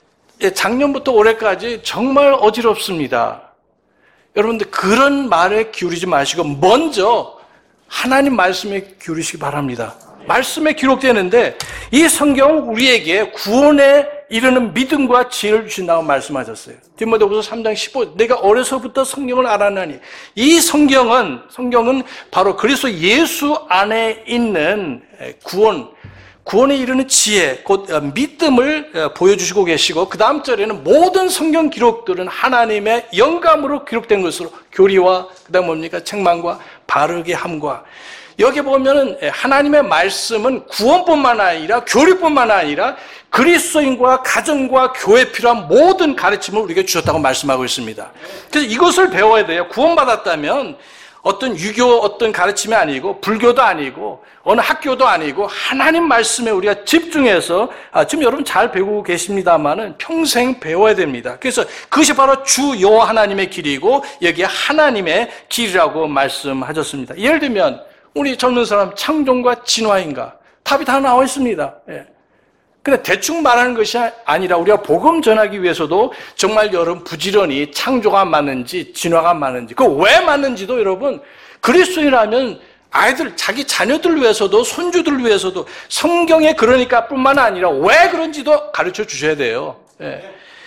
Speaker 1: 작년부터 올해까지 정말 어지럽습니다. 여러분들 그런 말에 기울이지 마시고 먼저 하나님 말씀에 기울이시기 바랍니다. 말씀에 기록되는데 이 성경은 우리에게 구원에 이르는 믿음과 지혜를 주신다고 말씀하셨어요. 디모데후서 삼 장 십오 내가 어려서부터 성경을 알았나니 이 성경은 성경은 바로 그리스도 예수 안에 있는 구원 구원에 이르는 지혜 곧 믿음을 보여주시고 계시고 그 다음 절에는 모든 성경 기록들은 하나님의 영감으로 기록된 것으로 교리와 그 다음 뭡니까 책망과 바르게 함과 여기 보면은 하나님의 말씀은 구원뿐만 아니라 교리뿐만 아니라 그리스도인과 가정과 교회에 필요한 모든 가르침을 우리에게 주셨다고 말씀하고 있습니다. 그래서 이것을 배워야 돼요. 구원받았다면 어떤 유교 어떤 가르침이 아니고 불교도 아니고 어느 학교도 아니고 하나님 말씀에 우리가 집중해서 아, 지금 여러분 잘 배우고 계십니다만은 평생 배워야 됩니다. 그래서 그것이 바로 주 여호와 하나님의 길이고 여기에 하나님의 길이라고 말씀하셨습니다. 예를 들면 우리 젊은 사람 창조인가 진화인가 답이 다 나와 있습니다. 예. 근데 대충 말하는 것이 아니라 우리가 복음 전하기 위해서도 정말 여러분 부지런히 창조가 맞는지 진화가 맞는지 그 왜 맞는지도 여러분 그리스도인이라면 아이들 자기 자녀들 위해서도 손주들 위해서도 성경에 그러니까 뿐만 아니라 왜 그런지도 가르쳐 주셔야 돼요. 예.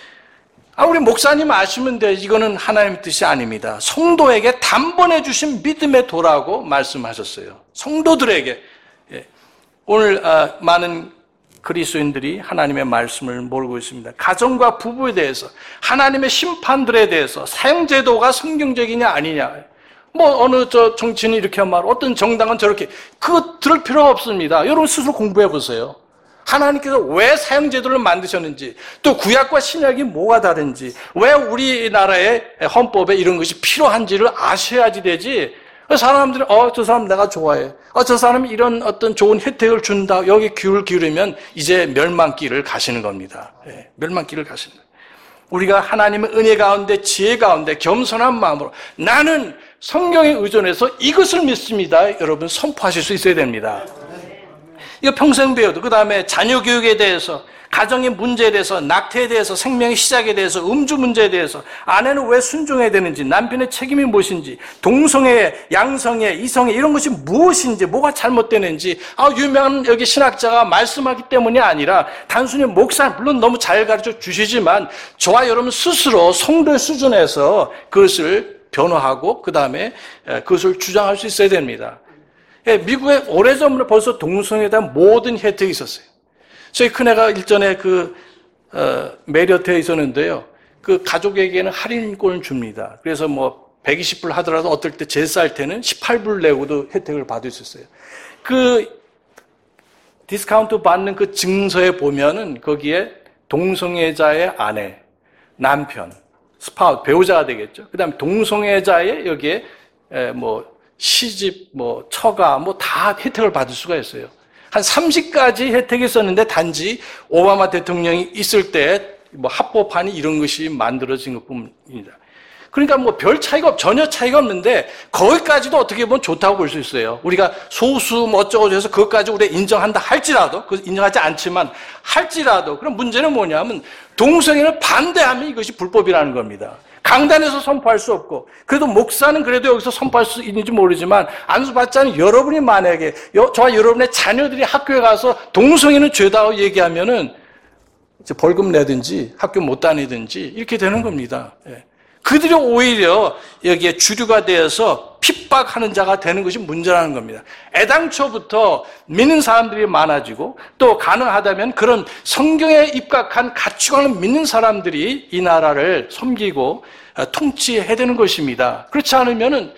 Speaker 1: 아, 우리 목사님 아시면 돼. 이거는 하나님의 뜻이 아닙니다. 성도에게 단번에 주신 믿음의 도라고 말씀하셨어요. 성도들에게. 예. 오늘 아, 많은 그리스도인들이 하나님의 말씀을 모르고 있습니다. 가정과 부부에 대해서 하나님의 심판들에 대해서 사형제도가 성경적이냐 아니냐 뭐 어느 저 정치인이 이렇게 말 어떤 정당은 저렇게 그거 들을 필요가 없습니다. 여러분 스스로 공부해 보세요. 하나님께서 왜 사형제도를 만드셨는지 또 구약과 신약이 뭐가 다른지 왜 우리나라의 헌법에 이런 것이 필요한지를 아셔야지 되지 사람들이 어, 저 사람 내가 좋아해 어, 저 사람이 이런 어떤 좋은 혜택을 준다 여기 귀를 기울이면 이제 멸망길을 가시는 겁니다. 네, 멸망길을 가시는 거예요. 우리가 하나님의 은혜 가운데 지혜 가운데 겸손한 마음으로 나는 성경에 의존해서 이것을 믿습니다. 여러분 선포하실 수 있어야 됩니다. 이거 평생 배워도 그 다음에 자녀 교육에 대해서 가정의 문제에 대해서, 낙태에 대해서, 생명의 시작에 대해서, 음주 문제에 대해서, 아내는 왜 순종해야 되는지, 남편의 책임이 무엇인지, 동성애, 양성애, 이성애 이런 것이 무엇인지, 뭐가 잘못되는지, 아, 유명한 여기 신학자가 말씀하기 때문이 아니라 단순히 목사, 물론 너무 잘 가르쳐 주시지만 저와 여러분 스스로 성도의 수준에서 그것을 변화하고 그 다음에 그것을 주장할 수 있어야 됩니다. 미국에 오래전부터 벌써 동성애에 대한 모든 혜택이 있었어요. 저희 큰애가 일전에 그, 어, 메리어트에 있었는데요. 그 가족에게는 할인권을 줍니다. 그래서 뭐 백이십 불 하더라도 어떨 때 제스할 때는 십팔 불 내고도 혜택을 받을 수 있어요. 그 디스카운트 받는 그 증서에 보면은 거기에 동성애자의 아내, 남편, 스파우, 배우자가 되겠죠. 그 다음에 동성애자의 여기에 뭐 시집, 뭐 처가, 뭐 다 혜택을 받을 수가 있어요. 한 삼십 가지 혜택이 있었는데 단지 오바마 대통령이 있을 때 뭐 합법안이 이런 것이 만들어진 것뿐입니다. 그러니까 뭐 별 차이가 전혀 차이가 없는데 거기까지도 어떻게 보면 좋다고 볼 수 있어요. 우리가 소수 뭐 어쩌고 해서 그것까지 우리가 인정한다 할지라도, 그 인정하지 않지만 할지라도, 그럼 문제는 뭐냐면 동성애를 반대하면 이것이 불법이라는 겁니다. 강단에서 선포할 수 없고, 그래도 목사는 그래도 여기서 선포할 수 있는지 모르지만 안수받지 않은 여러분이 만약에 저와 여러분의 자녀들이 학교에 가서 동성애는 죄다고 얘기하면은 이제 벌금 내든지 학교 못 다니든지 이렇게 되는 겁니다. 예. 그들이 오히려 여기에 주류가 되어서 핍박하는 자가 되는 것이 문제라는 겁니다. 애당초부터 믿는 사람들이 많아지고 또 가능하다면 그런 성경에 입각한 가치관을 믿는 사람들이 이 나라를 섬기고 통치해야 되는 것입니다. 그렇지 않으면은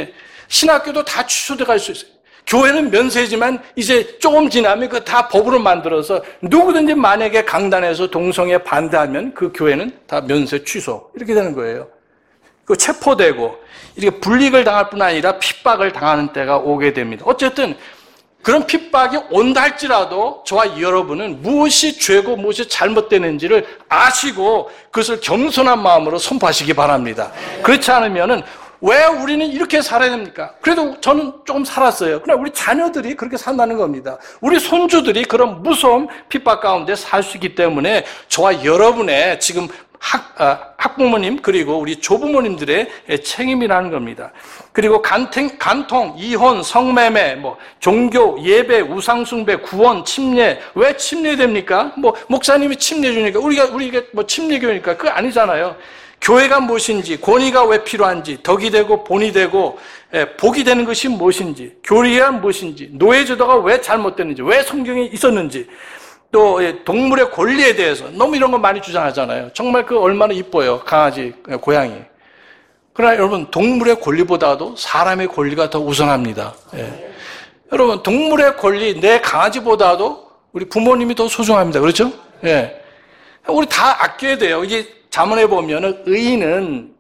Speaker 1: 신학교도 다 취소돼 갈 수 있어요. 교회는 면세지만 이제 조금 지나면 그 다 법으로 만들어서 누구든지 만약에 강단에서 동성애 반대하면 그 교회는 다 면세 취소 이렇게 되는 거예요. 그 체포되고 이렇게 불이익을 당할 뿐 아니라 핍박을 당하는 때가 오게 됩니다. 어쨌든 그런 핍박이 온다 할지라도 저와 여러분은 무엇이 죄고 무엇이 잘못되는지를 아시고 그것을 겸손한 마음으로 선포하시기 바랍니다. 그렇지 않으면은 왜 우리는 이렇게 살아야 됩니까? 그래도 저는 조금 살았어요. 그러나 우리 자녀들이 그렇게 산다는 겁니다. 우리 손주들이 그런 무서운 핍박 가운데 살 수 있기 때문에 저와 여러분의 지금 학, 아, 학부모님 그리고 우리 조부모님들의 책임이라는 겁니다. 그리고 간통, 간통, 이혼, 성매매, 뭐 종교, 예배, 우상숭배, 구원, 침례. 왜 침례됩니까? 뭐 목사님이 침례 주니까 우리가 우리가 뭐 침례교니까 그거 아니잖아요. 교회가 무엇인지, 권위가 왜 필요한지, 덕이 되고 본이 되고 복이 되는 것이 무엇인지, 교리가 무엇인지, 노예제도가 왜 잘못됐는지, 왜 성경에 있었는지, 또 동물의 권리에 대해서 너무 이런 거 많이 주장하잖아요. 정말 그 얼마나 이뻐요, 강아지, 고양이. 그러나 여러분 동물의 권리보다도 사람의 권리가 더 우선합니다. 예. 여러분 동물의 권리, 내 강아지보다도 우리 부모님이 더 소중합니다. 그렇죠? 예. 우리 다 아껴야 돼요. 이게 잠언에 보면은 의인은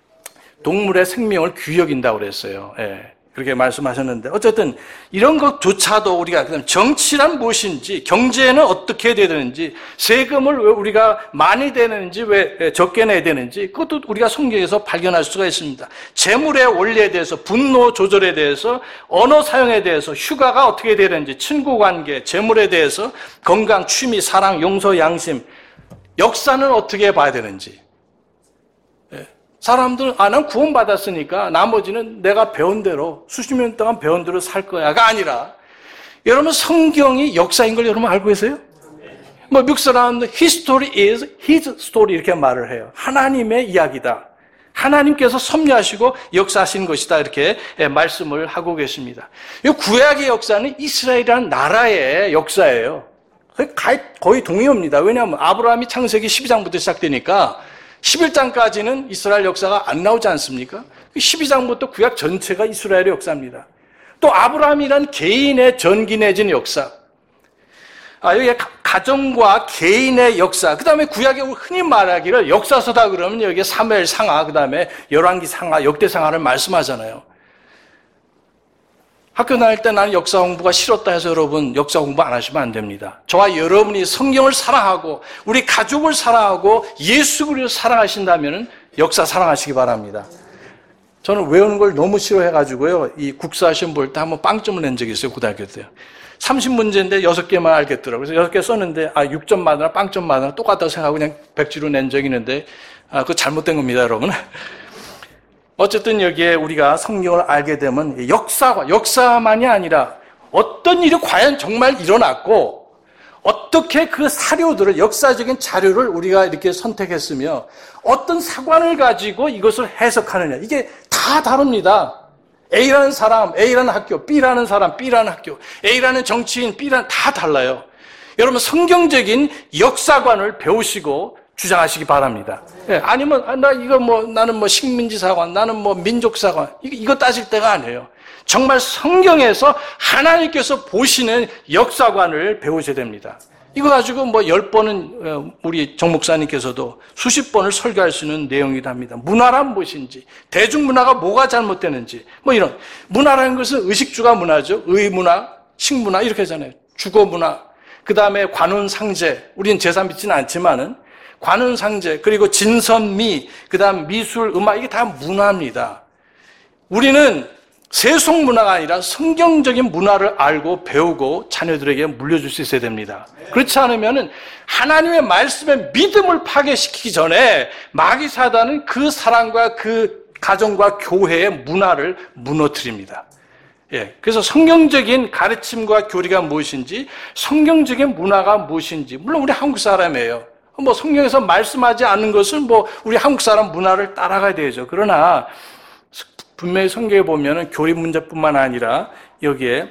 Speaker 1: 동물의 생명을 귀여긴다고 그랬어요. 예, 그렇게 말씀하셨는데 어쨌든 이런 것조차도 우리가 정치란 무엇인지, 경제는 어떻게 해야 되는지, 세금을 왜 우리가 많이 내는지 왜 적게 내야 되는지 그것도 우리가 성경에서 발견할 수가 있습니다. 재물의 원리에 대해서, 분노 조절에 대해서, 언어 사용에 대해서, 휴가가 어떻게 해야 되는지, 친구관계, 재물에 대해서, 건강, 취미, 사랑, 용서, 양심, 역사는 어떻게 봐야 되는지. 사람들은 아, 난 구원받았으니까 나머지는 내가 배운 대로 수십 년 동안 배운 대로 살 거야가 아니라 여러분 성경이 역사인 걸 여러분 알고 계세요? 뭐 미국 사람들 history is his story 이렇게 말을 해요. 하나님의 이야기다. 하나님께서 섭리하시고 역사하신 것이다 이렇게 말씀을 하고 계십니다. 이 구약의 역사는 이스라엘이라는 나라의 역사예요. 거의 동의합니다. 왜냐하면 아브라함이 창세기 십이 장부터 시작되니까 십일 장까지는 이스라엘 역사가 안 나오지 않습니까? 십이 장부터 구약 전체가 이스라엘의 역사입니다. 또 아브라함이란 개인의 전기 내지는 역사. 아, 여기 가정과 개인의 역사. 그 다음에 구약에 흔히 말하기를 역사서다 그러면 여기에 사무엘 상하, 그 다음에 열왕기 상하, 역대 상하를 말씀하잖아요. 학교 다닐 때 나는 역사 공부가 싫었다 해서 여러분 역사 공부 안 하시면 안 됩니다. 저와 여러분이 성경을 사랑하고 우리 가족을 사랑하고 예수 그리스도를 사랑하신다면 역사 사랑하시기 바랍니다. 저는 외우는 걸 너무 싫어해가지고요. 이 국사 시험 볼 때 한번 빵점을 낸 적이 있어요. 고등학교 때. 삼십 문제인데 여섯 개만 알겠더라고요. 그래서 여섯 개 썼는데, 아, 육 점 맞으나 빵 점 맞으나 똑같다고 생각하고 그냥 백지로 낸 적이 있는데, 아, 그거 잘못된 겁니다, 여러분. 어쨌든 여기에 우리가 성경을 알게 되면 역사가, 역사만이 아니라 어떤 일이 과연 정말 일어났고, 어떻게 그 사료들을, 역사적인 자료를 우리가 이렇게 선택했으며, 어떤 사관을 가지고 이것을 해석하느냐. 이게 다 다릅니다. A라는 사람, A라는 학교, B라는 사람, B라는 학교, A라는 정치인, B라는 다 달라요. 여러분 성경적인 역사관을 배우시고 주장하시기 바랍니다. 예, 아니면 아, 나 이거 뭐 나는 뭐 식민지사관, 나는 뭐 민족사관 이거, 이거 따질 때가 아니에요. 정말 성경에서 하나님께서 보시는 역사관을 배우셔야 됩니다. 이거 가지고 뭐 열 번은 우리 정 목사님께서도 수십 번을 설교할 수 있는 내용이기도 합니다. 문화란 무엇인지, 대중문화가 뭐가 잘못되는지, 뭐 이런. 문화라는 것은 의식주가 문화죠. 의문화, 식문화 이렇게 하잖아요. 주거문화, 그 다음에 관훈상제, 우리는 제사 믿지는 않지만은 관훈상제, 그리고 진선미, 그 다음 미술, 음악 이게 다 문화입니다. 우리는 세속 문화가 아니라 성경적인 문화를 알고 배우고 자녀들에게 물려줄 수 있어야 됩니다. 그렇지 않으면 하나님의 말씀에 믿음을 파괴시키기 전에 마귀 사단은 그 사랑과 그 가정과 교회의 문화를 무너뜨립니다. 예, 그래서 성경적인 가르침과 교리가 무엇인지, 성경적인 문화가 무엇인지, 물론 우리 한국 사람이에요. 뭐 성경에서 말씀하지 않는 것은 뭐 우리 한국 사람 문화를 따라가야 되죠. 그러나 분명히 성경에 보면은 교리 문제뿐만 아니라 여기에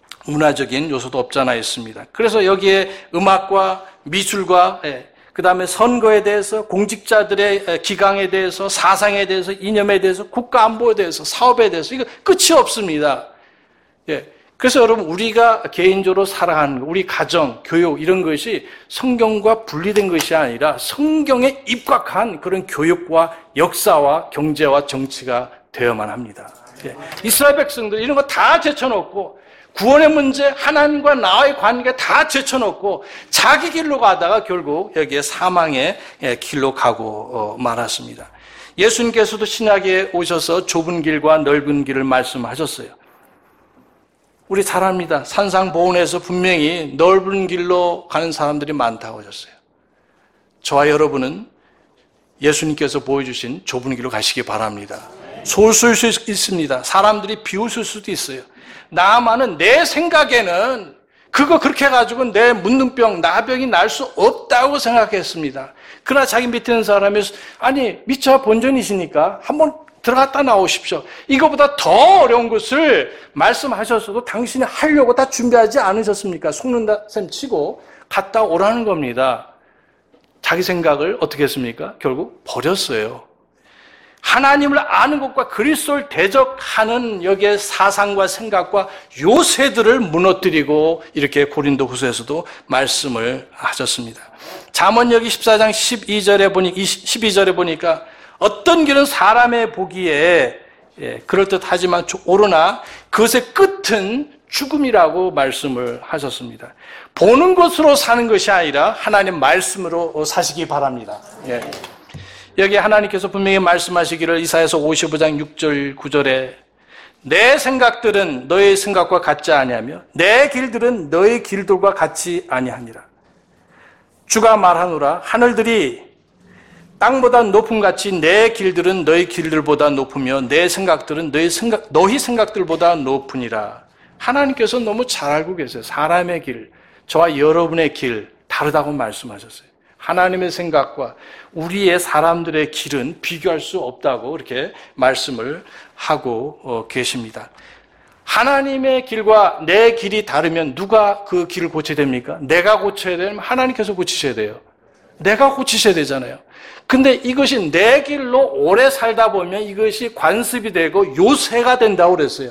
Speaker 1: 문화적인 요소도 없지 않아 있습니다. 그래서 여기에 음악과 미술과 예, 그 다음에 선거에 대해서, 공직자들의 기강에 대해서, 사상에 대해서, 이념에 대해서, 국가 안보에 대해서, 사업에 대해서 이거 끝이 없습니다. 예. 그래서 여러분 우리가 개인적으로 살아가는 우리 가정, 교육 이런 것이 성경과 분리된 것이 아니라 성경에 입각한 그런 교육과 역사와 경제와 정치가 되어야만 합니다. 예. 이스라엘 백성들 이런 거 다 제쳐놓고 구원의 문제, 하나님과 나와의 관계 다 제쳐놓고 자기 길로 가다가 결국 여기에 사망의 길로 가고 말았습니다. 예수님께서도 신약에 오셔서 좁은 길과 넓은 길을 말씀하셨어요. 우리 잘 압니다. 산상보훈에서 분명히 넓은 길로 가는 사람들이 많다고 하셨어요. 저와 여러분은 예수님께서 보여주신 좁은 길로 가시기 바랍니다. 소수일 수 있습니다. 사람들이 비웃을 수도 있어요. 나만은 내 생각에는 그거 그렇게 해가지고 내 문둥병, 나병이 날 수 없다고 생각했습니다. 그러나 자기 밑에 있는 사람이 아니 미처 본전이시니까 한번 들어갔다 나오십시오. 이거보다 더 어려운 것을 말씀하셨어도 당신이 하려고 다 준비하지 않으셨습니까? 속는다 셈 치고 갔다 오라는 겁니다. 자기 생각을 어떻게 했습니까? 결국 버렸어요. 하나님을 아는 것과 그리스도를 대적하는 여기에 사상과 생각과 요새들을 무너뜨리고 이렇게 고린도후서에서도 말씀을 하셨습니다. 잠언 여기 십사 장 십이 절에 보니 십이 절에 보니까 어떤 길은 사람의 보기에 예, 그럴듯하지만 오르나 그것의 끝은 죽음이라고 말씀을 하셨습니다. 보는 것으로 사는 것이 아니라 하나님 말씀으로 사시기 바랍니다. 예. 여기 하나님께서 분명히 말씀하시기를 이사야서 오십오 장 육 절 구 절에 내 생각들은 너의 생각과 같지 아니하며 내 길들은 너의 길들과 같지 아니하니라. 주가 말하노라 하늘들이 땅보다 높음같이 내 길들은 너희 길들보다 높으며 내 생각들은 너희 생각 너희 생각들보다 높으니라. 하나님께서 너무 잘 알고 계세요. 사람의 길, 저와 여러분의 길 다르다고 말씀하셨어요. 하나님의 생각과 우리의 사람들의 길은 비교할 수 없다고 이렇게 말씀을 하고 계십니다. 하나님의 길과 내 길이 다르면 누가 그 길을 고쳐야 됩니까? 내가 고쳐야 되면 하나님께서 고치셔야 돼요. 내가 고치셔야 되잖아요. 근데 이것이 내 길로 오래 살다 보면 이것이 관습이 되고 요새가 된다고 그랬어요.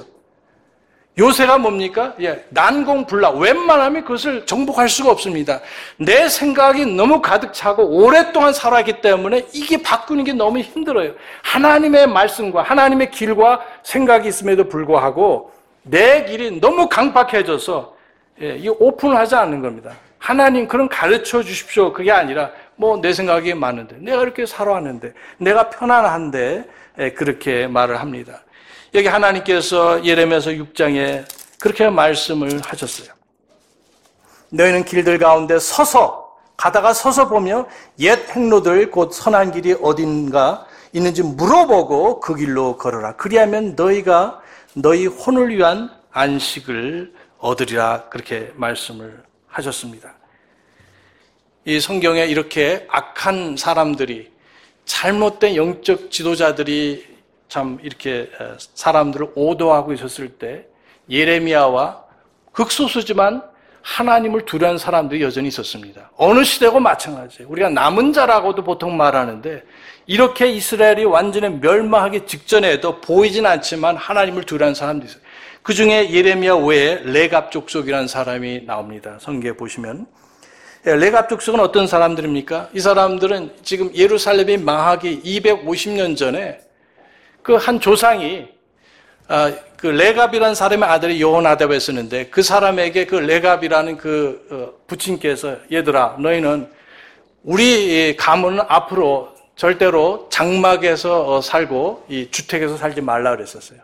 Speaker 1: 요새가 뭡니까? 예, 난공불락. 웬만하면 그것을 정복할 수가 없습니다. 내 생각이 너무 가득 차고 오랫동안 살았기 때문에 이게 바꾸는 게 너무 힘들어요. 하나님의 말씀과 하나님의 길과 생각이 있음에도 불구하고 내 길이 너무 강박해져서 예, 이 오픈을 하지 않는 겁니다. 하나님 그런 가르쳐 주십시오. 그게 아니라 뭐 내 생각이 많은데 내가 이렇게 살아왔는데 내가 편안한데 예, 그렇게 말을 합니다. 여기 하나님께서 예레미야서 육 장에 그렇게 말씀을 하셨어요. 너희는 길들 가운데 서서 가다가 서서 보며 옛 행로들 곧 선한 길이 어딘가 있는지 물어보고 그 길로 걸어라. 그리하면 너희가 너희 혼을 위한 안식을 얻으리라. 그렇게 말씀을 하셨습니다. 이 성경에 이렇게 악한 사람들이, 잘못된 영적 지도자들이 참 이렇게 사람들을 오도하고 있었을 때 예레미야와 극소수지만 하나님을 두려워하는 사람들이 여전히 있었습니다. 어느 시대고 마찬가지예요. 우리가 남은 자라고도 보통 말하는데 이렇게 이스라엘이 완전히 멸망하기 직전에도 보이진 않지만 하나님을 두려워하는 사람들이 있어요. 그 중에 예레미야 외에 레갑 족속이라는 사람이 나옵니다. 성경에 보시면. 레갑 족속은 어떤 사람들입니까? 이 사람들은 지금 예루살렘이 망하기 이백오십 년 전에 그 한 조상이 그 레갑이라는 사람의 아들이 여호나답이었는데 그 사람에게 그 레갑이라는 그 부친께서 얘들아 너희는 우리 가문은 앞으로 절대로 장막에서 살고 이 주택에서 살지 말라 그랬었어요.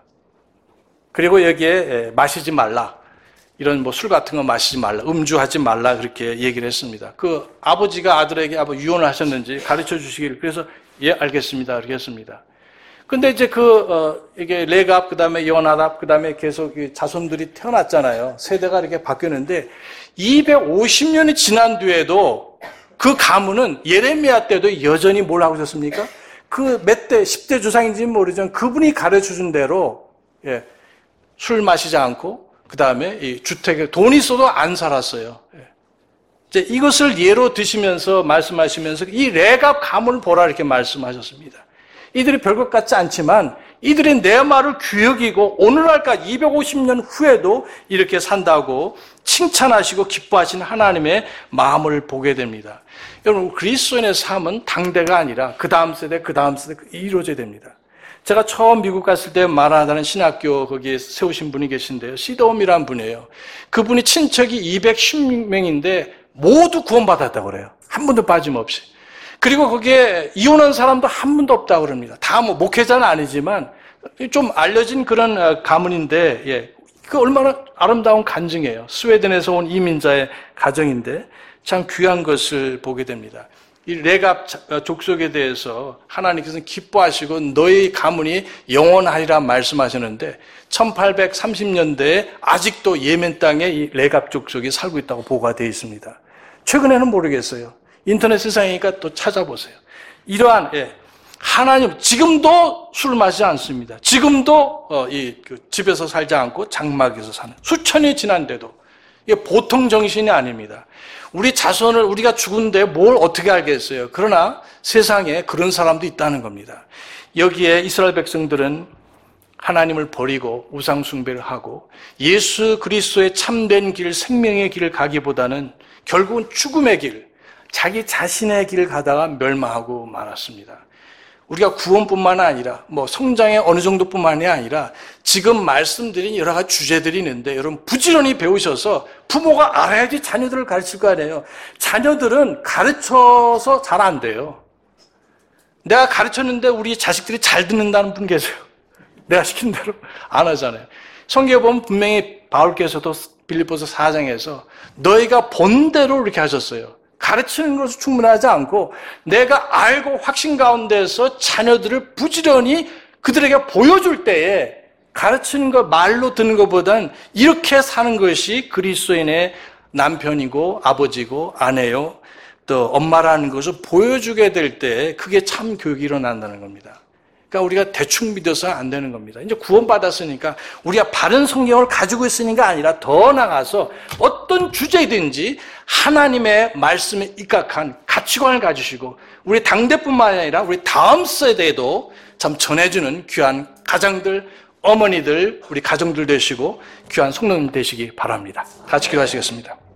Speaker 1: 그리고 여기에 마시지 말라. 이런 뭐 술 같은 거 마시지 말라. 음주하지 말라. 그렇게 얘기를 했습니다. 그 아버지가 아들에게 아버 유언을 하셨는지 가르쳐 주시길 그래서 예 알겠습니다. 그렇게 했습니다. 근데 이제 그, 어, 이게 레갑, 그 다음에 여호나답, 그 다음에 계속 자손들이 태어났잖아요. 세대가 이렇게 바뀌었는데, 이백오십 년이 지난 뒤에도 그 가문은 예레미야 때도 여전히 뭘 하고 있었습니까? 그 몇 대, 십 대 조상인지는 모르지만 그분이 가르쳐 준 대로, 예, 술 마시지 않고, 그 다음에 이 주택에 돈 있어도 안 살았어요. 예. 이제 이것을 예로 드시면서 말씀하시면서 이 레갑 가문을 보라 이렇게 말씀하셨습니다. 이들이 별것 같지 않지만 이들이 내 말을 귀여기고 오늘날까지 이백오십 년 후에도 이렇게 산다고 칭찬하시고 기뻐하시는 하나님의 마음을 보게 됩니다. 여러분 그리스도인의 삶은 당대가 아니라 그 다음 세대 그 다음 세대 이루어져야 됩니다. 제가 처음 미국 갔을 때 말하다는 신학교 거기에 세우신 분이 계신데요. 시드홈이라는 분이에요. 그분이 친척이 이백십 명인데 모두 구원받았다고 그래요. 한 분도 빠짐없이. 그리고 거기에 이혼한 사람도 한 분도 없다고 그럽니다. 다 뭐 목회자는 아니지만 좀 알려진 그런 가문인데, 예. 그 얼마나 아름다운 간증이에요. 스웨덴에서 온 이민자의 가정인데 참 귀한 것을 보게 됩니다. 이 레갑 족속에 대해서 하나님께서는 기뻐하시고 너희 가문이 영원하리라 말씀하셨는데 천팔백삼십 년대에 아직도 예멘 땅에 이 레갑 족속이 살고 있다고 보고가 되어 있습니다. 최근에는 모르겠어요. 인터넷 세상이니까 또 찾아보세요. 이러한 예, 하나님 지금도 술 마시지 않습니다. 지금도 어, 이 그 집에서 살지 않고 장막에서 사는 수천이 지난데도 이게 보통 정신이 아닙니다. 우리 자손을 우리가 죽은데 뭘 어떻게 알겠어요? 그러나 세상에 그런 사람도 있다는 겁니다. 여기에 이스라엘 백성들은 하나님을 버리고 우상 숭배를 하고 예수 그리스도의 참된 길, 생명의 길을 가기보다는 결국은 죽음의 길, 자기 자신의 길을 가다가 멸망하고 말았습니다. 우리가 구원뿐만 아니라 뭐 성장의 어느 정도뿐만이 아니라 지금 말씀드린 여러 가지 주제들이 있는데 여러분 부지런히 배우셔서 부모가 알아야지 자녀들을 가르칠 거 아니에요. 자녀들은 가르쳐서 잘 안 돼요. 내가 가르쳤는데 우리 자식들이 잘 듣는다는 분 계세요. 내가 시킨 대로 안 하잖아요. 성경에 보면 분명히 바울께서도 빌립보서 사 장에서 너희가 본 대로 이렇게 하셨어요. 가르치는 것으로 충분하지 않고 내가 알고 확신 가운데서 자녀들을 부지런히 그들에게 보여줄 때에 가르치는 것, 말로 듣는 것보다는 이렇게 사는 것이 그리스도인의 남편이고 아버지고 아내요 또 엄마라는 것을 보여주게 될 때 그게 참 교육이 일어난다는 겁니다. 그러니까 우리가 대충 믿어서 안 되는 겁니다. 이제 구원받았으니까 우리가 바른 성경을 가지고 있으니까 아니라 더 나아가서 어떤 주제든지 하나님의 말씀에 입각한 가치관을 가지시고 우리 당대뿐만 아니라 우리 다음 세대에도 참 전해주는 귀한 가장들, 어머니들, 우리 가정들 되시고 귀한 성도님 되시기 바랍니다. 같이 기도하시겠습니다.